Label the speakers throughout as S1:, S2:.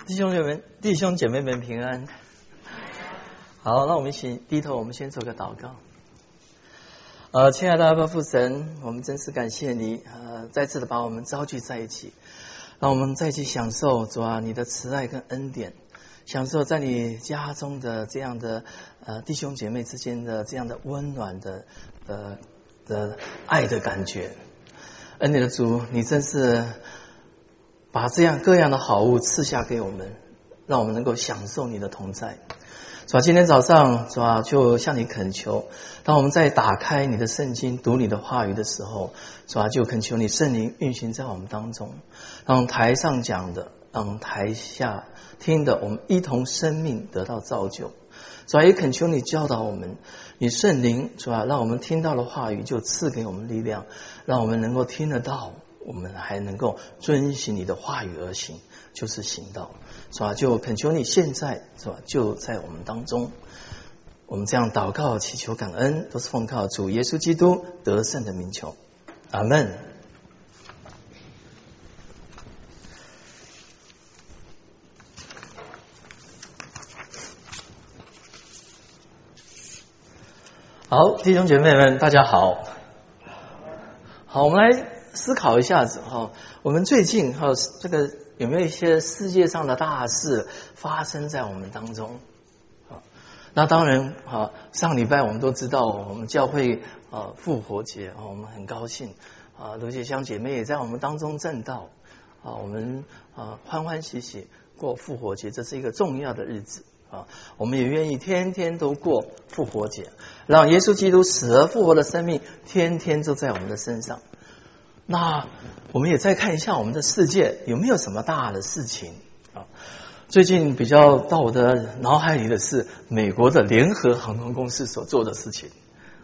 S1: 弟兄姐妹们平安。好，那我们一起低头，我们先做个祷告。亲爱的阿爸父神，我们真是感谢你，再次的把我们召聚在一起，让我们再去享受主啊你的慈爱跟恩典，享受在你家中的这样的弟兄姐妹之间的这样的温暖的爱的感觉。恩典的主，你真是把这样各样的好物赐下给我们，让我们能够享受你的同在。主啊，今天早上主啊，就向你恳求，当我们在打开你的圣经读你的话语的时候，主啊，就恳求你圣灵运行在我们当中，让台上讲的，让台下听的，我们一同生命得到造就。主啊，也恳求你教导我们，你圣灵主啊，让我们听到的话语就赐给我们力量，让我们能够听得到，我们还能够遵循你的话语而行，就是行道。主啊，就恳求你现在是吧，就在我们当中。我们这样祷告祈求感恩，都是奉靠主耶稣基督得胜的名求，阿们。好，弟兄姐妹们大家好。好，我们来思考一下子哈，我们最近这个有没有一些世界上的大事发生在我们当中？那当然上礼拜我们都知道，我们教会复活节我们很高兴卢姐香姐妹也在我们当中证道我们欢欢喜喜过复活节，这是一个重要的日子我们也愿意天天都过复活节，让耶稣基督死而复活的生命天天都在我们的身上。那我们也再看一下我们的世界有没有什么大的事情最近比较到我的脑海里的是美国的联合航空公司所做的事情。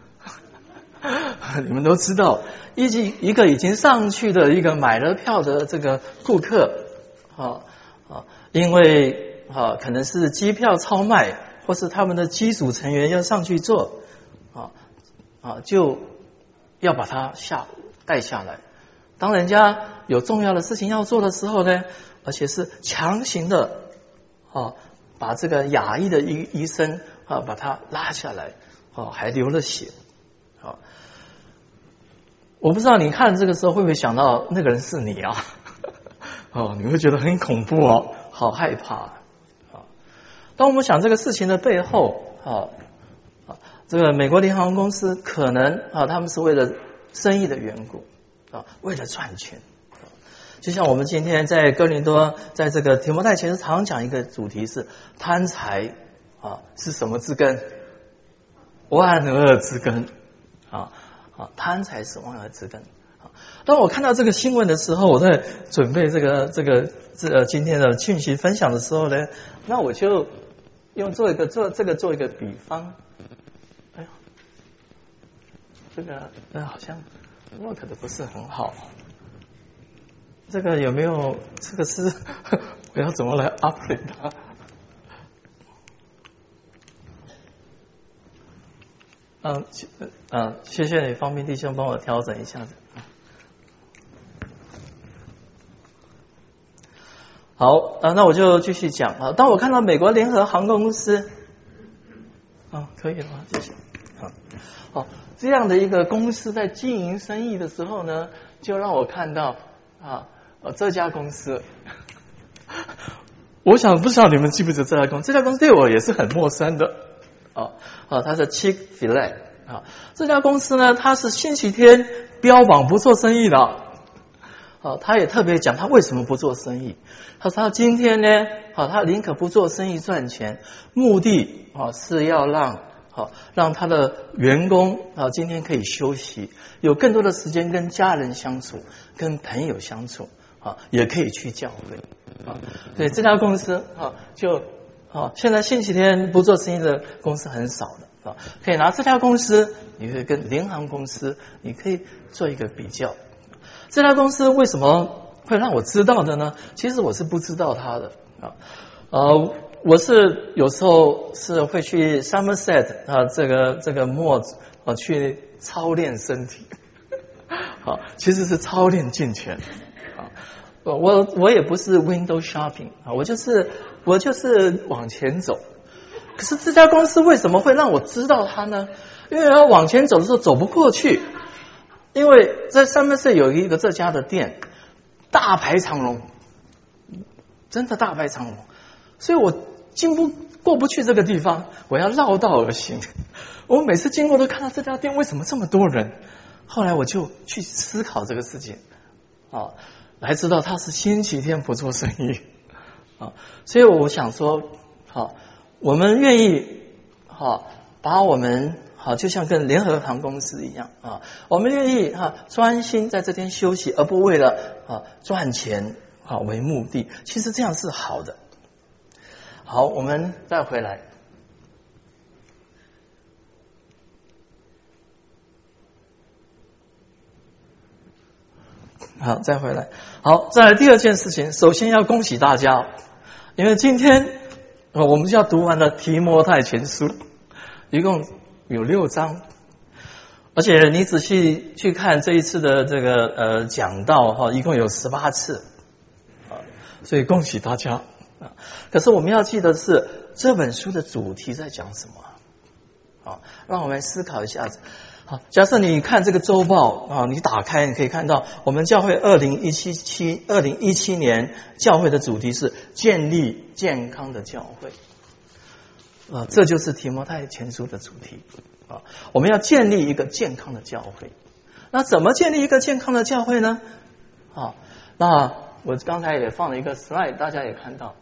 S1: 你们都知道，一个已经上去的一个买了票的这个顾客因为可能是机票超卖，或是他们的机组成员要上去坐就要把他带下来。当人家有重要的事情要做的时候呢，而且是强行的把这个亚裔的医生把他拉下来还流了血我不知道你看这个时候会不会想到那个人是你你会觉得很恐怖好害怕当我们想这个事情的背后这个美国联航公司可能他们是为了生意的缘故为了赚钱就像我们今天在哥林多在这个提摩太前书常讲一个主题是贪财是什么之根？万恶之根贪财是万恶之根当我看到这个新闻的时候，我在准备这个今天的讯息分享的时候呢，那我就用做一个比方。哎呦，这个好像 work 的不是很好。这个有没有？这个是我要怎么来 update 它？谢谢你，方便弟兄帮我调整一下子。好那我就继续讲当我看到美国联合航空公司可以了吗？谢谢。这样的一个公司在经营生意的时候呢，就让我看到这家公司，我想不知道你们记不记得这家公司？这家公司对我也是很陌生的它是 Chick-fil-A 这家公司呢，它是星期天标榜不做生意的他也特别讲他为什么不做生意。他说他今天呢他宁可不做生意赚钱，目的是要让他的员工今天可以休息，有更多的时间跟家人相处，跟朋友相处也可以去教会所以这家公司就现在星期天不做生意的公司很少的可以拿这家公司，你可以跟联航公司你可以做一个比较。这家公司为什么会让我知道的呢？其实我是不知道它的我是有时候是会去 Somerset 这个 mall 去操练身体其实是操练金钱我也不是 window shopping 啊，我就是往前走。可是这家公司为什么会让我知道它呢？因为要往前走的时候走不过去，因为在Somerset有一个这家的店，大排长龙，真的大排长龙，所以我过不去这个地方，我要绕道而行。我每次经过都看到这家店为什么这么多人，后来我就去思考这个事情啊，来知道他是星期天不做生意啊，所以我想说，好，我们愿意把我们就像跟联合航公司一样啊，我们愿意专心在这天休息，而不为了赚钱为目的，其实这样是好的。好，我们再回来。好，再回来。好，再来第二件事情，首先要恭喜大家，因为今天我们就要读完了提摩太前书，一共有6章，而且你仔细去看这一次的这个讲道一共有18次所以恭喜大家可是我们要记得是这本书的主题在讲什么让我们思考一下子。好，假设你看这个周报你打开你可以看到我们教会2017年教会的主题是建立健康的教会这就是提摩太前书的主题我们要建立一个健康的教会。那怎么建立一个健康的教会呢？那我刚才也放了一个 slide， 大家也看到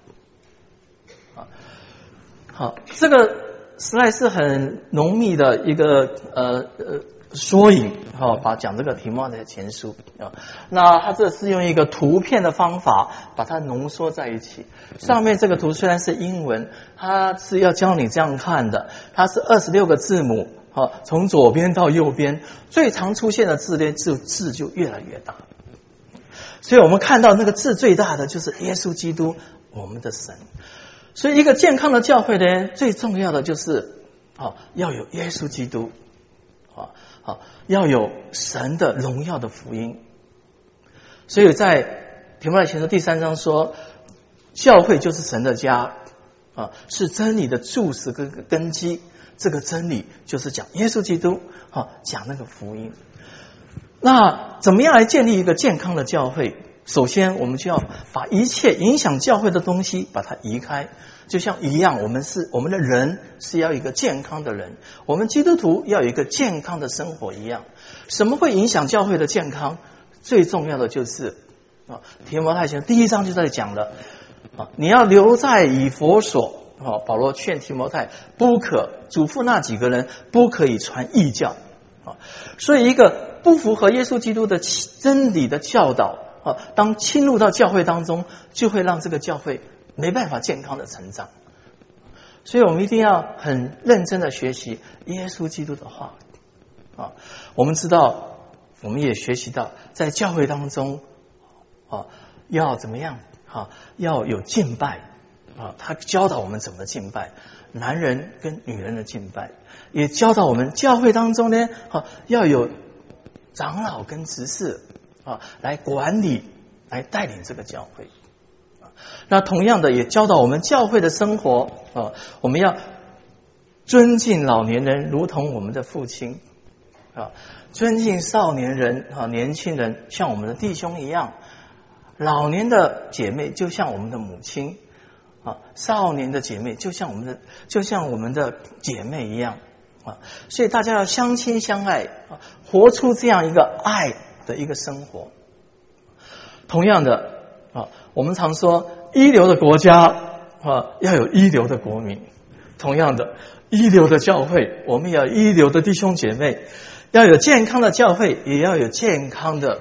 S1: 好，这个 slide 是很浓密的一个缩影把讲这个提摩太前书那它这是用一个图片的方法把它浓缩在一起。上面这个图虽然是英文，它是要教你这样看的，它是26个字母从左边到右边，最常出现的字呢字就越来越大，所以我们看到那个字最大的就是耶稣基督，我们的神。所以一个健康的教会呢，最重要的就是要有耶稣基督要有神的荣耀的福音。所以在提摩太前书第3章说，教会就是神的家是真理的柱石跟根基。这个真理就是讲耶稣基督讲那个福音。那怎么样来建立一个健康的教会？首先我们就要把一切影响教会的东西把它移开。就像一样，我们的人是要一个健康的人，我们基督徒要有一个健康的生活一样。什么会影响教会的健康？最重要的就是提摩太前书第1章就在讲了你要留在以弗所保罗劝提摩太不可嘱咐那几个人不可以传异教所以一个不符合耶稣基督的真理的教导当侵入到教会当中，就会让这个教会没办法健康的成长。所以我们一定要很认真的学习耶稣基督的话我们知道，我们也学习到在教会当中要怎么样要有敬拜他教导我们怎么敬拜，男人跟女人的敬拜，也教导我们教会当中呢要有长老跟执事来管理来带领这个教会那同样的也教导我们教会的生活我们要尊敬老年人如同我们的父亲尊敬少年人年轻人像我们的弟兄一样，老年的姐妹就像我们的母亲少年的姐妹就像我们的姐妹一样所以大家要相亲相爱活出这样一个爱的一个生活。同样的我们常说一流的国家要有一流的国民，同样的一流的教会我们也要一流的弟兄姐妹，要有健康的教会也要有健康的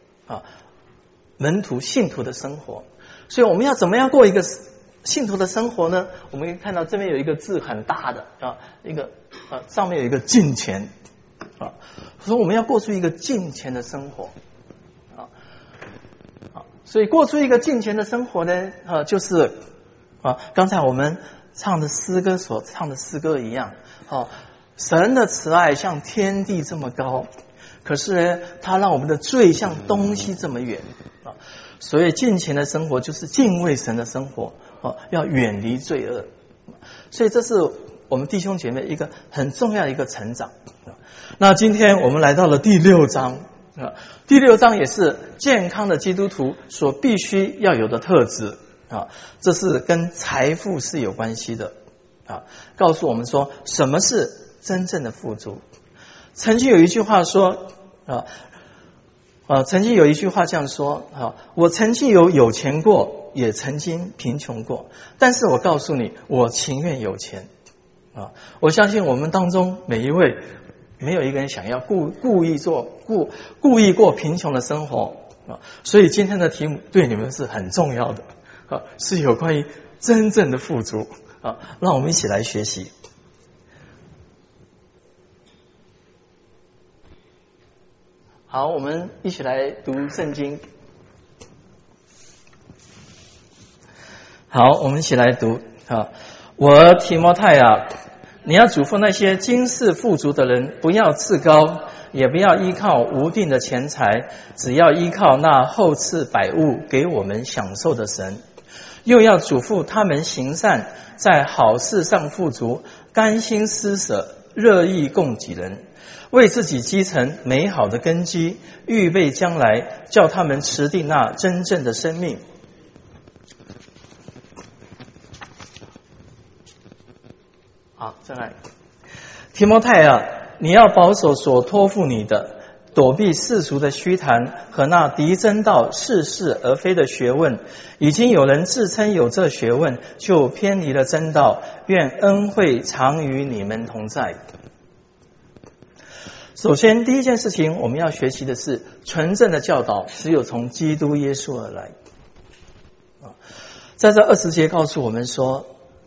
S1: 门徒信徒的生活。所以我们要怎么样过一个信徒的生活呢？我们可以看到这边有一个字很大的一个上面有一个敬虔所以我们要过出一个敬虔的生活所以过出一个敬虔的生活呢就是刚才我们唱的诗歌所唱的诗歌一样神的慈爱像天地这么高，可是呢他让我们的罪像东西这么远所以敬虔的生活就是敬畏神的生活，要远离罪恶。所以这是我们弟兄姐妹一个很重要的一个成长。那今天我们来到了第6章，第6章也是健康的基督徒所必须要有的特质啊，这是跟财富是有关系的啊，告诉我们说什么是真正的富足。曾经有一句话说曾经有一句话这样说啊，我曾经有钱过，也曾经贫穷过，但是我告诉你，我情愿有钱啊！我相信我们当中每一位，没有一个人想要故意过贫穷的生活啊！所以今天的题目对你们是很重要的啊，是有关于真正的富足啊！让我们一起来学习。好，我们一起来读圣经。好，我们一起来读啊！我儿提摩太啊，你要嘱咐那些今世富足的人，不要自高，也不要依靠无定的钱财，只要依靠那厚赐百物给我们享受的神。又要嘱咐他们行善，在好事上富足，甘心施舍，乐意供给人，为自己积成美好的根基，预备将来，叫他们持定那真正的生命。好，再来，提摩太啊，你要保守所托付你的，躲避世俗的虚谈和那敌真道似是而非的学问。已经有人自称有这学问，就偏离了真道。愿恩惠常与你们同在。首先，第一件事情我们要学习的是纯正的教导，只有从基督耶稣而来。在这20节告诉我们说，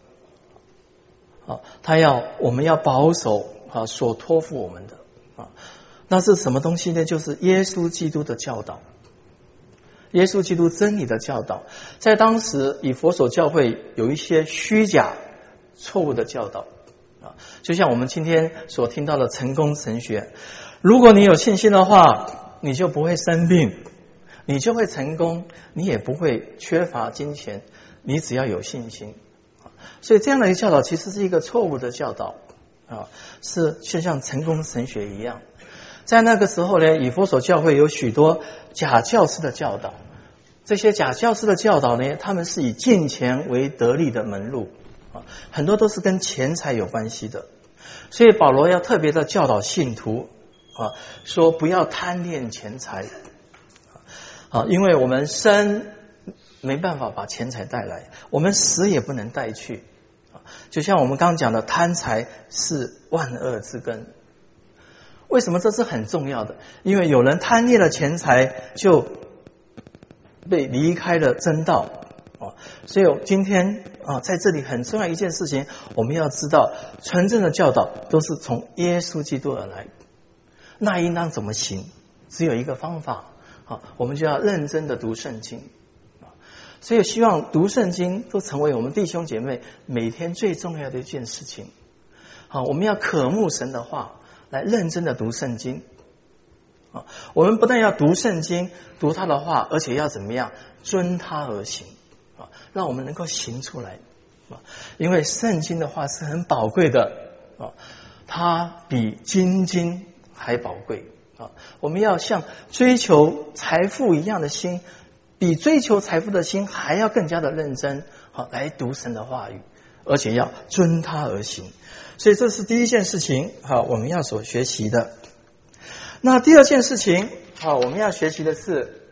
S1: 我们要保守所托付我们的那是什么东西呢？就是耶稣基督的教导，耶稣基督真理的教导。在当时以弗所教会有一些虚假错误的教导就像我们今天所听到的成功神学，如果你有信心的话，你就不会生病，你就会成功，你也不会缺乏金钱，你只要有信心。所以这样的一个教导其实是一个错误的教导是就像成功神学一样。在那个时候呢，以弗所教会有许多假教师的教导，这些假教师的教导呢，他们是以金钱为得利的门路很多都是跟钱财有关系的。所以保罗要特别的教导信徒说不要贪恋钱财因为我们生没办法把钱财带来，我们死也不能带去就像我们刚刚讲的，贪财是万恶之根。为什么这是很重要的？因为有人贪恋了钱财，就被离开了真道所以今天在这里很重要一件事情，我们要知道纯正的教导都是从耶稣基督而来。那应当怎么行？只有一个方法我们就要认真的读圣经所以希望读圣经都成为我们弟兄姐妹每天最重要的一件事情我们要渴慕神的话，来认真的读圣经我们不但要读圣经，读他的话，而且要怎么样遵他而行让我们能够行出来因为圣经的话是很宝贵的它比金经还宝贵我们要像追求财富一样的心，比追求财富的心还要更加的认真来读神的话语，而且要遵他而行。所以这是第一件事情我们要所学习的。那第二件事情我们要学习的是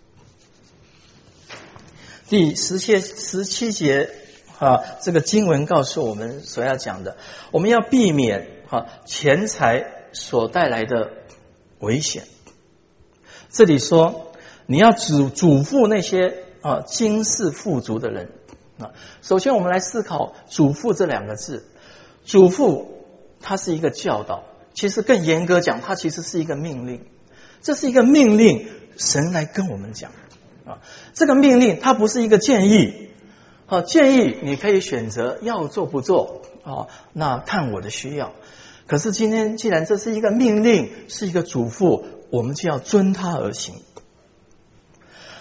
S1: 第17节这个经文告诉我们所要讲的，我们要避免钱财所带来的危险。这里说你要嘱咐那些今世富足的人首先我们来思考嘱咐这两个字。嘱咐它是一个教导，其实更严格讲，它其实是一个命令。这是一个命令，神来跟我们讲这个命令它不是一个建议建议你可以选择要做不做那看我的需要。可是今天既然这是一个命令，是一个嘱咐，我们就要遵它而行。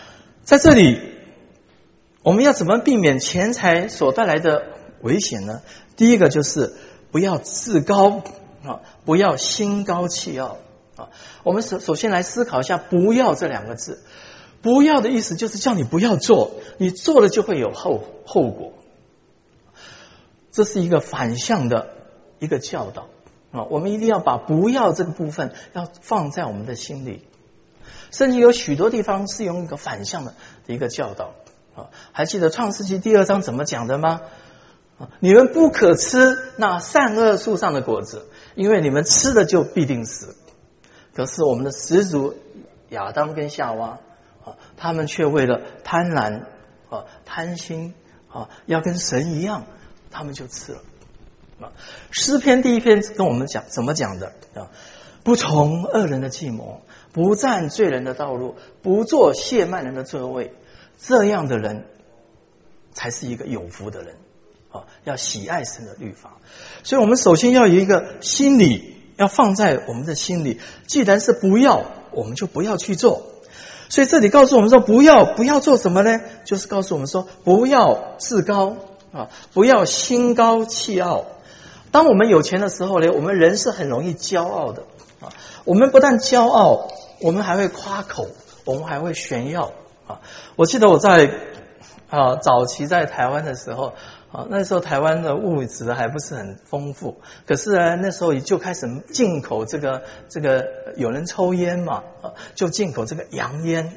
S1: 在这里，我们要怎么避免钱财所带来的危险呢？第一个就是不要自高啊，不要心高气傲啊。我们首先来思考一下“不要”这两个字。不要的意思就是叫你不要做，你做了就会有后果。这是一个反向的一个教导啊，我们一定要把不要这个部分要放在我们的心里。甚至有许多地方是用一个反向的一个教导啊。还记得创世纪第2章怎么讲的吗？你们不可吃那善恶树上的果子，因为你们吃了就必定死。可是我们的始祖亚当跟夏娃他们却为了贪婪贪心要跟神一样，他们就吃了。诗篇第1篇跟我们讲怎么讲的不从恶人的计谋，不占罪人的道路，不坐亵慢人的座位，这样的人才是一个有福的人要喜爱神的律法。所以我们首先要有一个心理要放在我们的心里，既然是不要，我们就不要去做。所以这里告诉我们说不要做什么呢？就是告诉我们说不要自高不要心高气傲。当我们有钱的时候呢，我们人是很容易骄傲的我们不但骄傲，我们还会夸口，我们还会炫耀我记得我在早期在台湾的时候那时候台湾的物质还不是很丰富，可是呢那时候就开始进口这个有人抽烟嘛就进口这个洋烟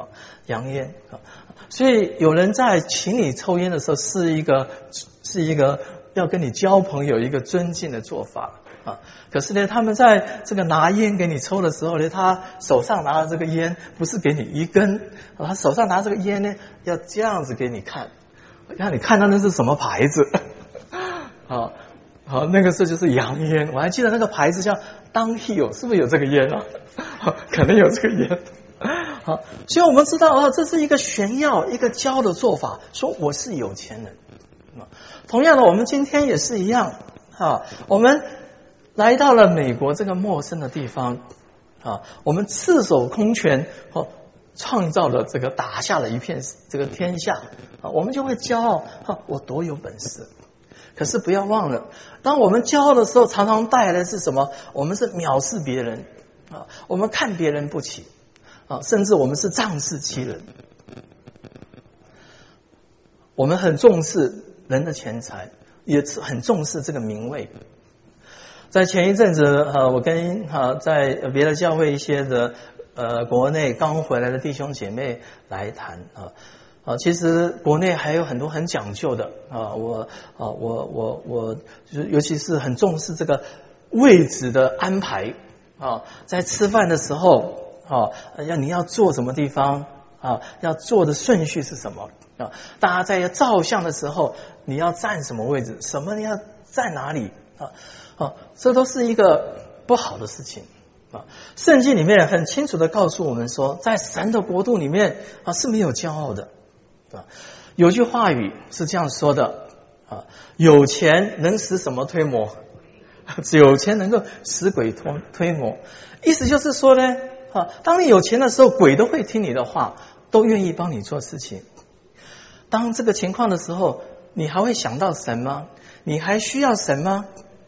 S1: 所以有人在请你抽烟的时候是一个要跟你交朋友一个尊敬的做法可是呢他们在这个拿烟给你抽的时候呢，他手上拿的这个烟不是给你一根他手上拿这个烟呢要这样子给你看，让你看到那是什么牌子好，那个时候就是洋烟。我还记得那个牌子叫 Dunhill， 是不是有这个烟可能有这个烟好，所以我们知道这是一个炫耀一个骄傲的做法，说我是有钱人同样的我们今天也是一样我们来到了美国这个陌生的地方我们赤手空拳创造了这个打下了一片这个天下我们就会骄傲我多有本事。可是不要忘了，当我们骄傲的时候，常常带来的是什么？我们是藐视别人我们看别人不起甚至我们是仗势欺人。我们很重视人的钱财，也很重视这个名位。在前一阵子我跟在别的教会一些的国内刚回来的弟兄姐妹来谈其实国内还有很多很讲究的我尤其是很重视这个位置的安排在吃饭的时候你要坐什么地方要坐的顺序是什么大家在照相的时候你要站什么位置，什么你要站哪里这都是一个不好的事情圣经里面很清楚的告诉我们说，在神的国度里面是没有骄傲的有句话语是这样说的有钱能使什么推磨？有钱能够使鬼推磨。意思就是说呢当你有钱的时候，鬼都会听你的话，都愿意帮你做事情。当这个情况的时候，你还会想到神吗？你还需要神吗？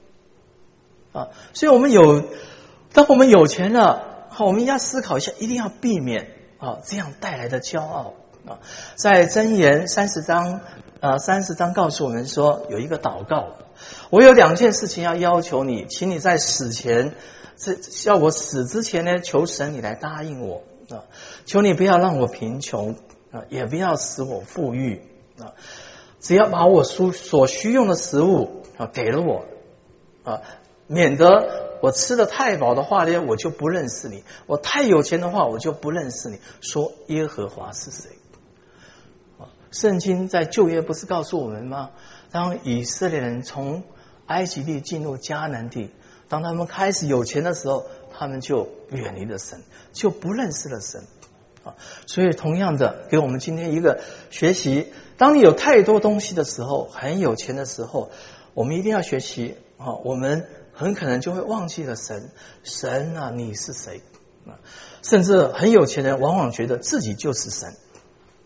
S1: 所以当我们有钱了我们要思考一下，一定要避免这样带来的骄傲在箴言30章告诉我们说，有一个祷告，我有2件事情要求你，请你在死前要我死之前呢，求神你来答应我求你不要让我贫穷也不要使我富裕只要把我所需用的食物给了我免得我吃得太饱的话呢，我就不认识你；我太有钱的话，我就不认识你。说耶和华是谁？圣经在旧约不是告诉我们吗？当以色列人从埃及地进入迦南地，当他们开始有钱的时候，他们就远离了神，就不认识了神所以同样的，给我们今天一个学习，当你有太多东西的时候，很有钱的时候，我们一定要学习我们很可能就会忘记了神。神你是谁甚至很有钱人往往觉得自己就是神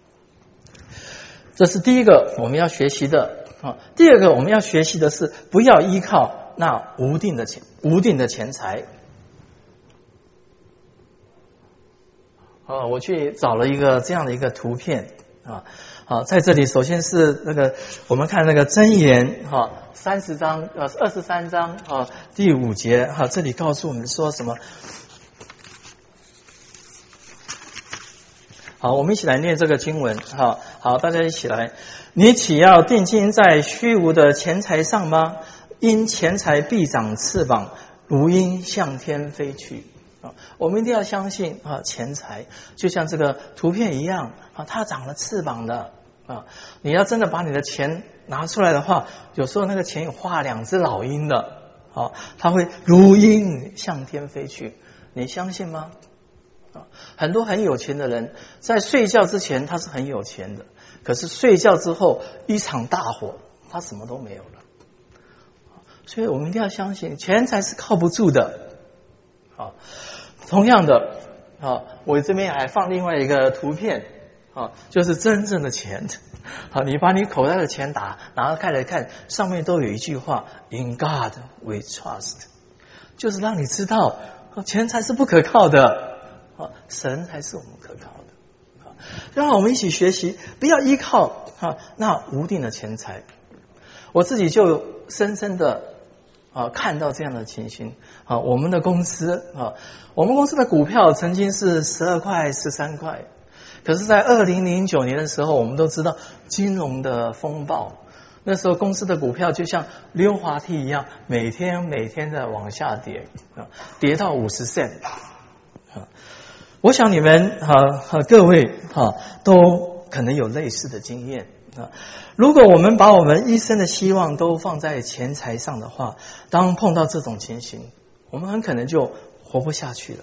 S1: 这是第一个我们要学习的啊。第二个我们要学习的是不要依靠那无定的钱财。我去找了一个这样的一个图片啊。好，在这里首先是那个我们看那个箴言哈，23章第5节哈，这里告诉我们说什么？好，我们一起来念这个经文。好，大家一起来。你岂要定睛在虚无的钱财上吗？因钱财必长翅膀，如鹰向天飞去。我们一定要相信钱财就像这个图片一样它长了翅膀的你要真的把你的钱拿出来的话，有时候那个钱有画2只老鹰的它会如鹰向天飞去，你相信吗？很多很有钱的人在睡觉之前他是很有钱的，可是睡觉之后一场大火他什么都没有了。所以我们一定要相信钱财是靠不住的。同样的我这边还放另外一个图片就是真正的钱。你把你口袋的钱拿开来看，上面都有一句话 In God we trust， 就是让你知道钱财是不可靠的，神才是我们可靠的。让我们一起学习不要依靠那无定的钱财。我自己就深深的看到这样的情形。我们的公司的股票曾经是12块13块，可是在2009年的时候，我们都知道金融的风暴，那时候公司的股票就像溜滑梯一样，每天的往下跌，跌到50 cent。我想你们各位都可能有类似的经验。如果我们把我们一生的希望都放在钱财上的话，当碰到这种情形，我们很可能就活不下去了。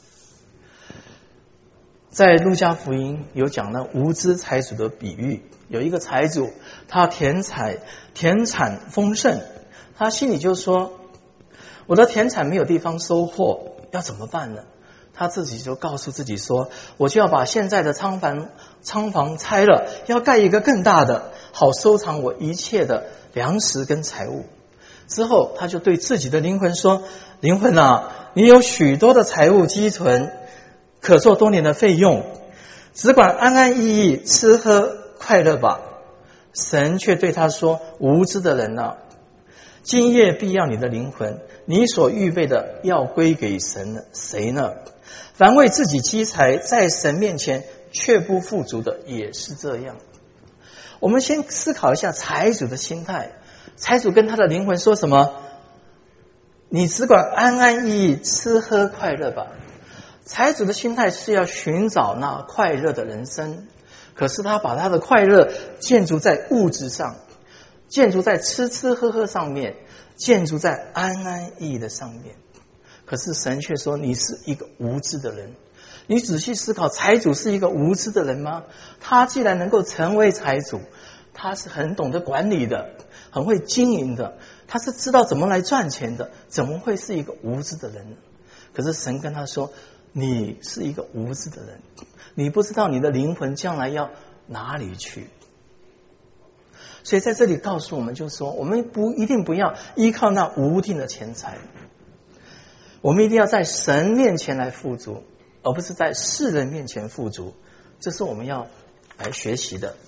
S1: 在路加福音有讲了无知财主的比喻，有一个财主他田产丰盛，他心里就说我的田产没有地方收获，要怎么办呢？他自己就告诉自己说，我就要把现在的仓房拆了，要盖一个更大的，好收藏我一切的粮食跟财物。之后他就对自己的灵魂说，灵魂啊，你有许多的财物积存，可做多年的费用，只管安安逸逸吃喝快乐吧。神却对他说，无知的人啊，今夜必要你的灵魂，你所预备的要归给神谁呢？凡为自己积财，在神面前却不富足的也是这样。我们先思考一下财主的心态。财主跟他的灵魂说什么？你只管安安逸逸吃喝快乐吧。财主的心态是要寻找那快乐的人生，可是他把他的快乐建筑在物质上，建筑在吃吃喝喝上面，建筑在安安逸逸的上面。可是神却说你是一个无知的人。你仔细思考，财主是一个无知的人吗？他既然能够成为财主，他是很懂得管理的，很会经营的，他是知道怎么来赚钱的，怎么会是一个无知的人呢？可是神跟他说，你是一个无知的人，你不知道你的灵魂将来要哪里去。所以在这里告诉我们，就是说我们一定不要依靠那无定的钱财，我们一定要在神面前来富足，而不是在世人面前富足。这是我们要来学习的。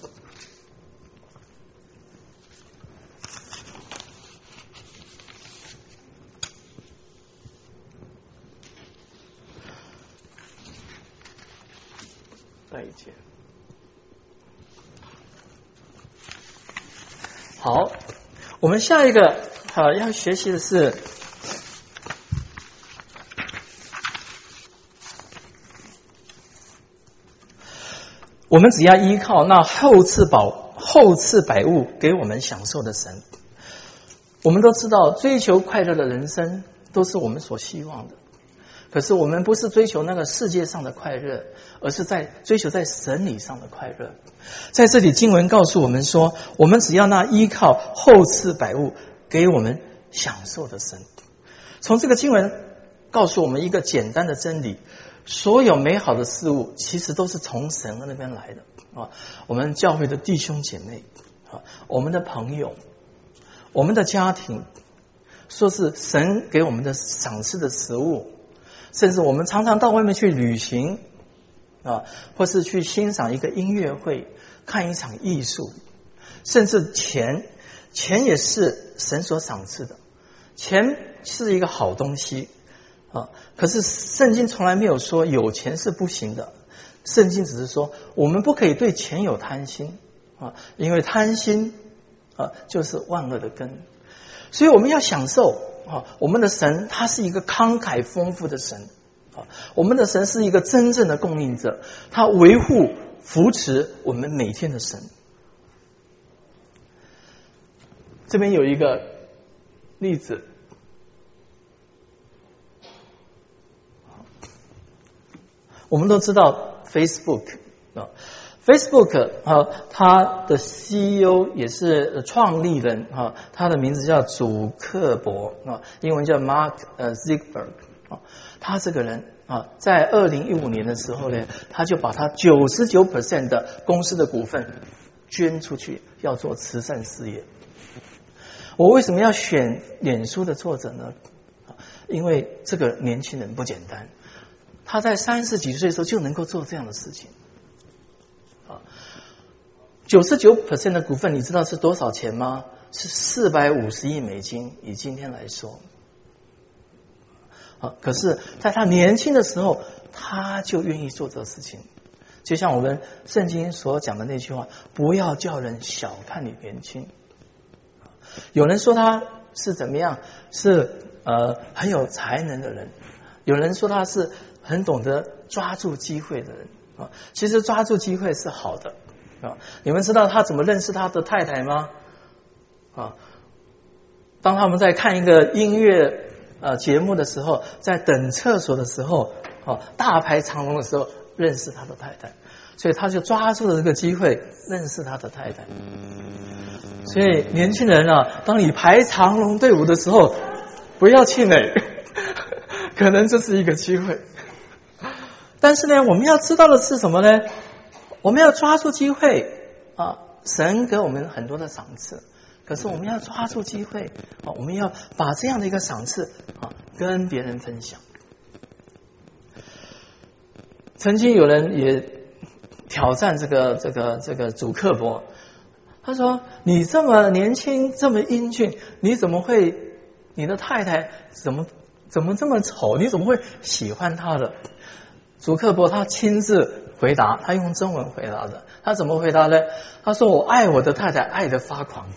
S1: 再一节。好，我们下一个要学习的是我们只要依靠那厚赐百物给我们享受的神。我们都知道追求快乐的人生都是我们所希望的，可是我们不是追求那个世界上的快乐，而是在追求在神理上的快乐。在这里经文告诉我们说，我们只要那依靠厚赐百物给我们享受的神。从这个经文告诉我们一个简单的真理， 所有美好的事物其实都是从神那边来的啊。我们教会的弟兄姐妹啊，我们的朋友，我们的家庭，说是神给我们的赏赐的食物，甚至我们常常到外面去旅行啊，或是去欣赏一个音乐会，看一场艺术，甚至钱也是神所赏赐的，钱是一个好东西啊。可是圣经从来没有说有钱是不行的，圣经只是说我们不可以对钱有贪心啊，因为贪心啊就是万恶的根。所以我们要享受啊，我们的神他是一个慷慨丰富的神啊，我们的神是一个真正的供应者，他维护扶持我们每天的神。这边有一个例子，我们都知道 Facebook 啊。Facebook 他的 CEO 也是创立人啊，他的名字叫祖克伯啊，英文叫 Mark Zuckerberg 啊。他这个人啊，在2015年的时候呢，他就把他 99% 的公司的股份捐出去，要做慈善事业。我为什么要选脸书的作者呢？因为这个年轻人不简单，他在30几岁的时候就能够做这样的事情。99% 的股份，你知道是多少钱吗？是450亿美金，以今天来说。可是在他年轻的时候，他就愿意做这个事情。就像我们圣经所讲的那句话，不要叫人小看你年轻。有人说他是怎么样，是很有才能的人，有人说他是很懂得抓住机会的人啊。其实抓住机会是好的啊。你们知道他怎么认识他的太太吗？啊，当他们在看一个音乐节目的时候，在等厕所的时候，大排长龙的时候，认识他的太太，所以他就抓住了这个机会认识他的太太。所以年轻人啊，当你排长龙队伍的时候，不要气馁，可能这是一个机会。但是呢，我们要知道的是什么呢？我们要抓住机会啊！神给我们很多的赏赐，可是我们要抓住机会啊！我们要把这样的一个赏赐啊跟别人分享。曾经有人也挑战这个祖克伯，他说：“你这么年轻，这么英俊，你怎么会？你的太太怎么这么丑？你怎么会喜欢她的？”祖克伯他亲自回答，他用中文回答的。他怎么回答呢？他说：“我爱我的太太，爱得发狂。”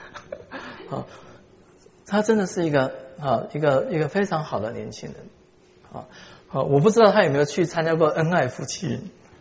S1: 他真的是一个非常好的年轻人我不知道他有没有去参加过恩爱夫妻。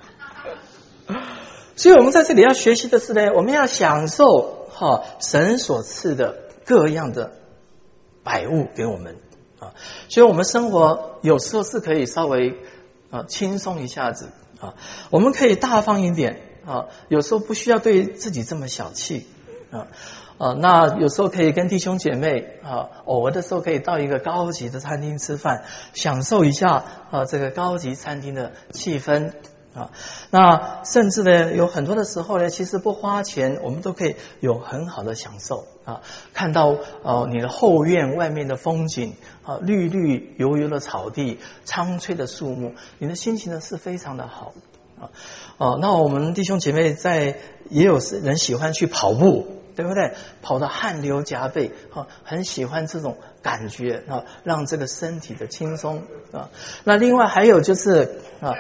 S1: 所以我们在这里要学习的是呢，我们要享受神所赐的各样的百物给我们所以我们生活有时候是可以稍微轻松一下子我们可以大方一点有时候不需要对自己这么小气那有时候可以跟弟兄姐妹偶尔的时候可以到一个高级的餐厅吃饭，享受一下这个高级餐厅的气氛那甚至呢，有很多的时候呢，其实不花钱，我们都可以有很好的享受看到你的后院外面的风景绿绿油油的草地，苍翠的树木，你的心情呢是非常的好那我们弟兄姐妹也有人喜欢去跑步，对不对？跑得汗流浃背很喜欢这种感觉让这个身体的轻松那另外还有就是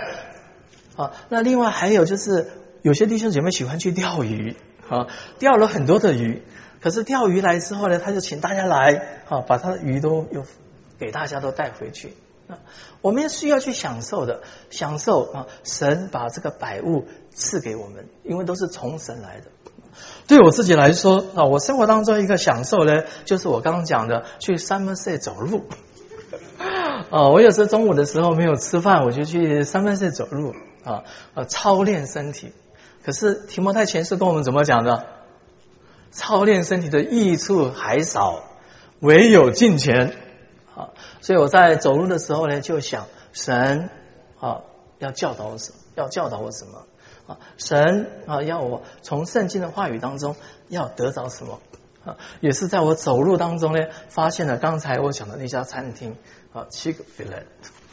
S1: 有些弟兄姐妹喜欢去钓鱼钓了很多的鱼，可是钓鱼来之后呢，他就请大家来把他的鱼都又给大家都带回去我们也需要去享受神把这个百物赐给我们，因为都是从神来的。对我自己来说我生活当中一个享受呢，就是我刚刚讲的去 Somerset 走路我有时候中午的时候没有吃饭，我就去Somerset走路操练身体。可是提摩太前书跟我们怎么讲的？操练身体的益处还少，唯有敬虔所以我在走路的时候呢，就想神要教导我什么神要我从圣经的话语当中要得到什么也是在我走路当中呢，发现了刚才我讲的那家餐厅Chick-fil-A。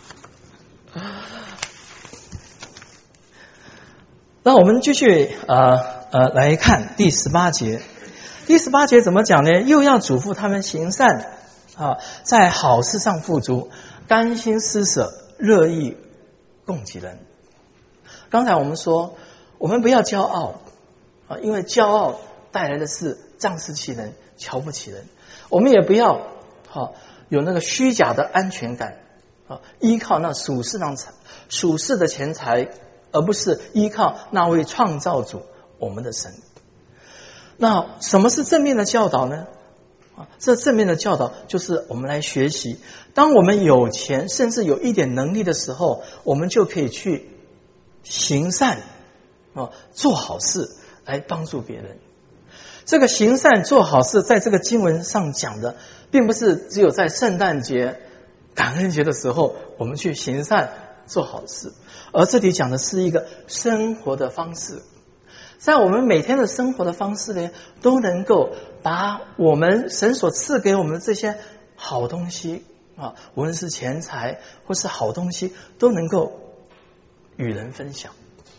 S1: 那我们继续来看第18节。第18节怎么讲呢？又要嘱咐他们行善在好事上富足，甘心施舍，乐意供给人。刚才我们说，我们不要骄傲因为骄傲带来的是仗势欺人，瞧不起人。我们也不要有那个虚假的安全感依靠那属世的钱财，而不是依靠那位创造主我们的神。那什么是正面的教导呢？这正面的教导就是我们来学习，当我们有钱甚至有一点能力的时候，我们就可以去行善做好事来帮助别人。这个行善做好事在这个经文上讲的并不是只有在圣诞节感恩节的时候我们去行善做好事，而这里讲的是一个生活的方式，在我们每天的生活的方式呢，都能够把我们神所赐给我们的这些好东西无论是钱财或是好东西，都能够与人分享。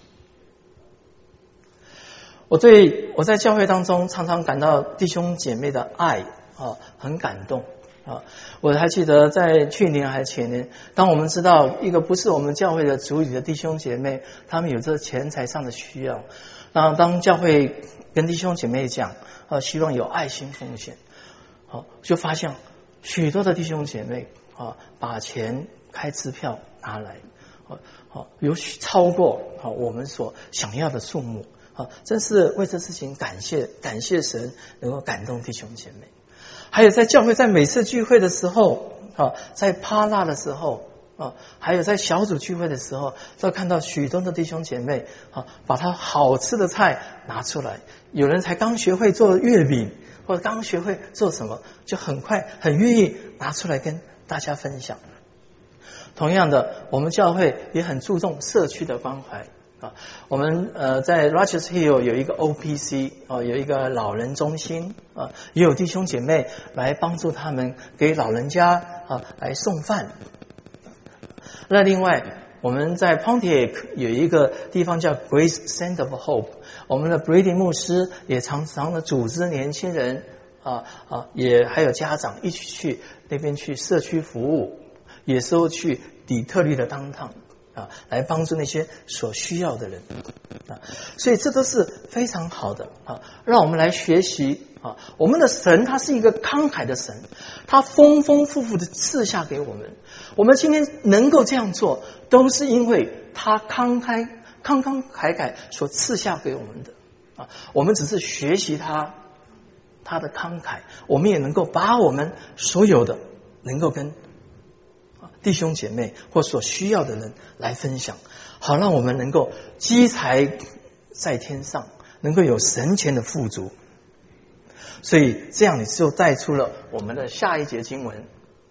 S1: 我在教会当中常常感到弟兄姐妹的爱很感动我还记得在去年还前年，当我们知道一个不是我们教会的主里的弟兄姐妹，他们有这钱财上的需要，然后当教会跟弟兄姐妹讲希望有爱心奉献就发现许多的弟兄姐妹把钱开支票拿来有超过我们所想要的数目真是为这事情感谢神能够感动弟兄姐妹。还有在教会在每次聚会的时候在趴拉的时候还有在小组聚会的时候，都看到许多的弟兄姐妹把他好吃的菜拿出来，有人才刚学会做月饼或者刚学会做什么，就很快很愿意拿出来跟大家分享。同样的，我们教会也很注重社区的关怀我们在 Rochester Hill 有一个 OPC 有一个老人中心也有弟兄姐妹来帮助他们，给老人家来送饭。那另外我们在 Pontiac 有一个地方叫 Grace Center of Hope， 我们的 Brady 牧师也常常的组织年轻人也还有家长一起去那边去社区服务，也是去底特律的downtown来帮助那些所需要的人所以这都是非常好的让我们来学习我们的神他是一个慷慨的神，他丰丰富富的赐下给我们，我们今天能够这样做都是因为他慷慨所赐下给我们的我们只是学习他的慷慨，我们也能够把我们所有的能够跟弟兄姐妹或所需要的人来分享，好让我们能够积财在天上，能够有神前的富足。所以这样你就带出了我们的下一节经文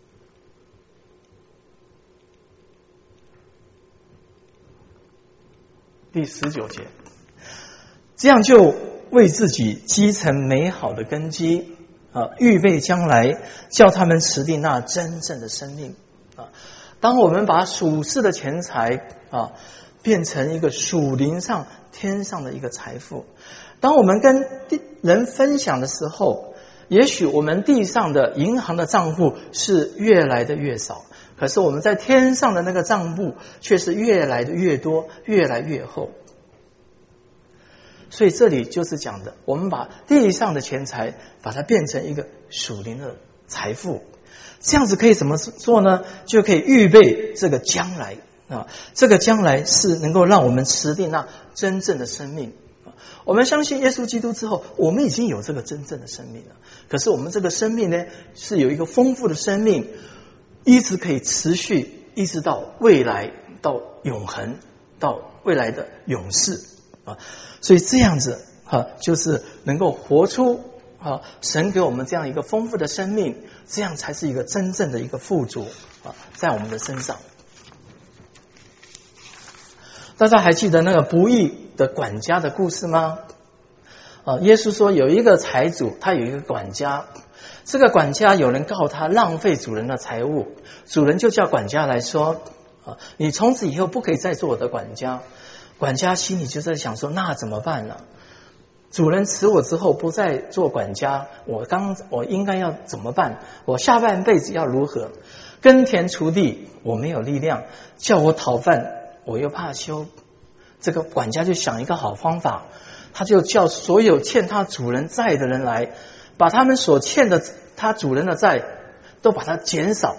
S1: 第19节，这样就为自己积成美好的根基预备将来叫他们持定那真正的生命当我们把属世的钱财变成一个属灵上天上的一个财富，当我们跟人分享的时候，也许我们地上的银行的账户是越来的越少，可是我们在天上的那个账户却是越来的越多，越来越厚。所以这里就是讲的，我们把地上的钱财把它变成一个属灵的财富，这样子可以怎么做呢？就可以预备这个将来这个将来是能够让我们持定那真正的生命我们相信耶稣基督之后，我们已经有这个真正的生命了。可是我们这个生命呢，是有一个丰富的生命，一直可以持续，一直到未来，到永恒，到未来的永世所以这样子就是能够活出神给我们这样一个丰富的生命，这样才是一个真正的一个富足在我们的身上。 大家还记得那个不义的管家的故事吗？耶稣说有一个财主，他有一个管家，这个管家有人告他浪费主人的财物，主人就叫管家来说，你从此以后不可以再做我的管家。管家心里就在想说，那怎么办呢？主人辞我之后不再做管家，我应该要怎么办？我下半辈子要如何？耕田锄地我没有力量，叫我讨饭我又怕羞。这个管家就想一个好方法，他就叫所有欠他主人债的人来，把他们所欠的他主人的债都把它减少。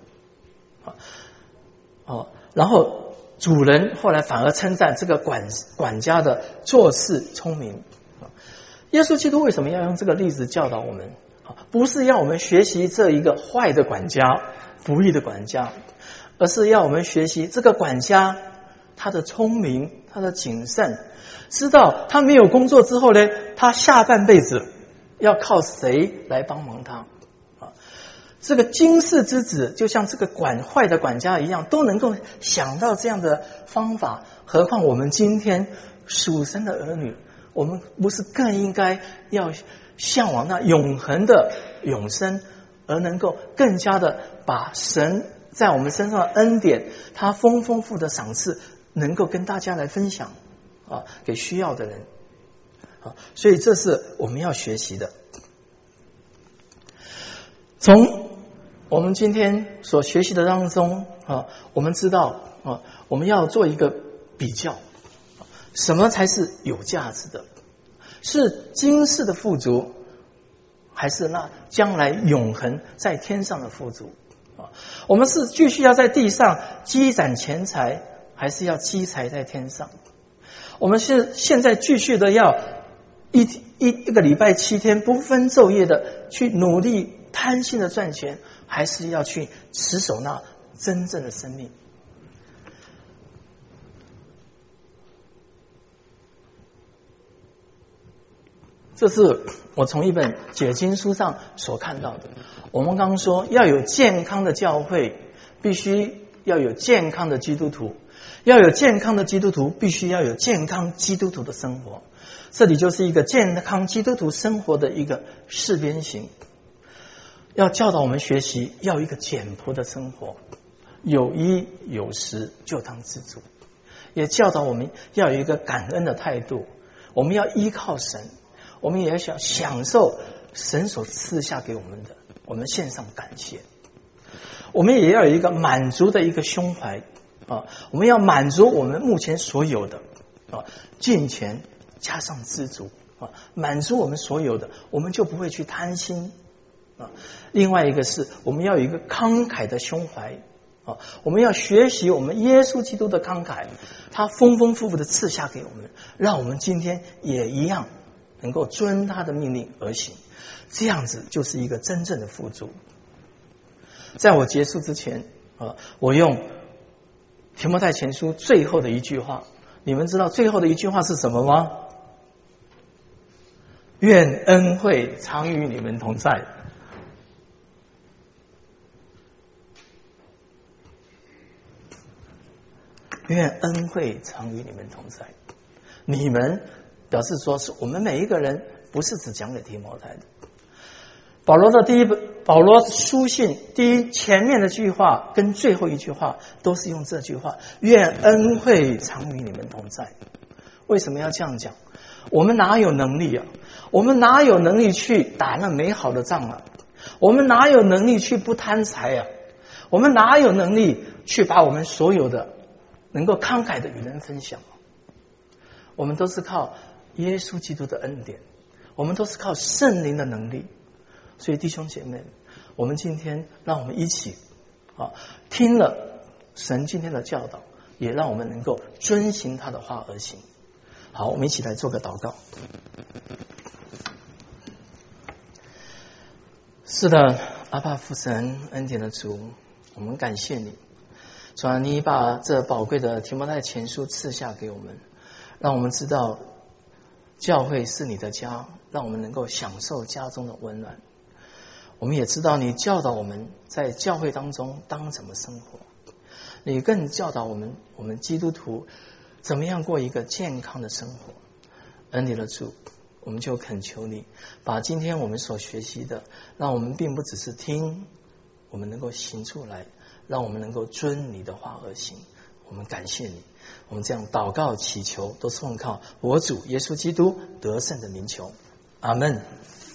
S1: 然后主人后来反而称赞这个管家的做事聪明。耶稣基督为什么要用这个例子教导我们？不是要我们学习这一个坏的管家、不义的管家，而是要我们学习这个管家他的聪明、他的谨慎，知道他没有工作之后呢，他下半辈子要靠谁来帮忙他。这个经世之子就像这个坏的管家一样，都能够想到这样的方法，何况我们今天属神的儿女，我们不是更应该要向往那永恒的永生，而能够更加的把神在我们身上的恩典，他丰富的赏赐，能够跟大家来分享给需要的人。所以这是我们要学习的。从我们今天所学习的当中我们知道我们要做一个比较，什么才是有价值的？是今世的富足，还是那将来永恒在天上的富足？我们是继续要在地上积攒钱财，还是要积财在天上？我们是现在继续的要一个礼拜7天不分昼夜的去努力贪心的赚钱，还是要去持守那真正的生命？这是我从一本解经书上所看到的。我们刚刚说要有健康的教会，必须要有健康的基督徒，要有健康的基督徒，必须要有健康基督徒的生活。这里就是一个健康基督徒生活的一个四边形，要教导我们学习要一个简朴的生活，有衣有食就当知足，也教导我们要有一个感恩的态度，我们要依靠神，我们也要享受神所赐下给我们的，我们献上感谢。我们也要有一个满足的一个胸怀我们要满足我们目前所有的金钱加上知足满足我们所有的，我们就不会去贪心另外一个是我们要有一个慷慨的胸怀我们要学习我们耶稣基督的慷慨，他丰富的赐下给我们，让我们今天也一样能够遵他的命令而行，这样子就是一个真正的富足。在我结束之前我用提摩太前书最后的一句话，你们知道最后的一句话是什么吗？愿恩惠常与你们同在。愿恩惠常与你们同在。你们表示说是我们每一个人，不是只讲给提摩太的。保罗书信前面的句话跟最后一句话都是用这句话，愿恩惠常与你们同在。为什么要这样讲？我们哪有能力我们哪有能力去打那美好的仗我们哪有能力去不贪财我们哪有能力去把我们所有的能够慷慨的与人分享？我们都是靠耶稣基督的恩典，我们都是靠圣灵的能力。所以弟兄姐妹，我们今天让我们一起听了神今天的教导，也让我们能够遵行他的话而行。好，我们一起来做个祷告。是的，阿爸父神，恩典的主，我们感谢你，主啊，你把这宝贵的提摩太前书赐下给我们，让我们知道教会是你的家，让我们能够享受家中的温暖。我们也知道你教导我们在教会当中当怎么生活，你更教导我们基督徒怎么样过一个健康的生活。恩典的主，我们就恳求你，把今天我们所学习的，让我们并不只是听，我们能够行出来，让我们能够遵你的话而行。我们感谢你，我们这样祷告祈求，都是奉靠我主耶稣基督得胜的名求。阿们。